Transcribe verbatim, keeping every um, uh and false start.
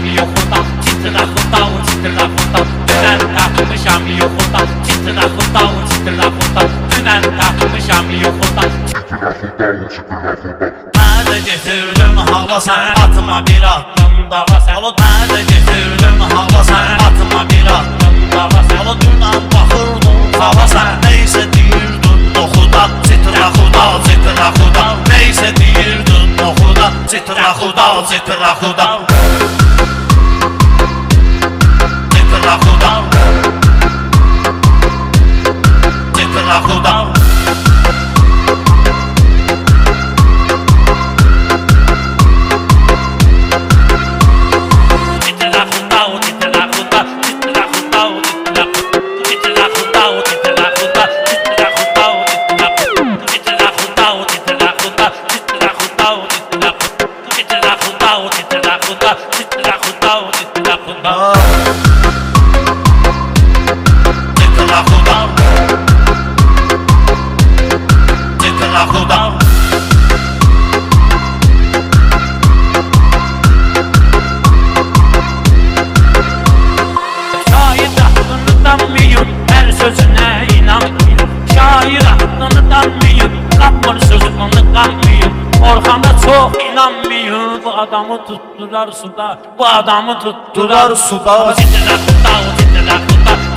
yoxuda, titrə xuda, titrə xuda. Dünən tapmışam yoxuda, titrə xuda, titrə xuda. Dünən tapmışam yoxuda, titrə xuda, titrə xuda. Mən də getirdim hava sən, atma bir addım dava sən. Mən də getirdim hava sən, atma bir addım dava sən. Dünən baxırdım hava sən, neysə deyirdin oxuda, titrə xuda, titrə xuda. Neysə deyirdin oxuda, titrə xuda, titrə xuda. Titrə xuda, titrə xuda. Sözüne inanmıyım, şair aklını tanmıyım, Rabbin sözünü kanmıyım. Orhan'a çok inanmıyım. Bu adamı tuttular suda, bu adamı tuttular suda. Titrə xuda, titrə xuda.